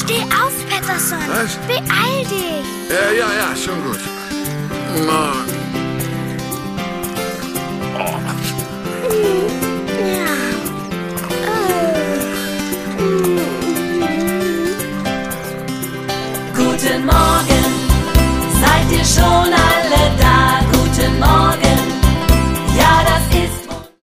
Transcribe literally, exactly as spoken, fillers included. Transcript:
Steh auf, Peterson. Was? Beeil dich. Ja, ja, ja, schon gut. Oh. Ja. Guten Morgen, seid ihr schon alle da?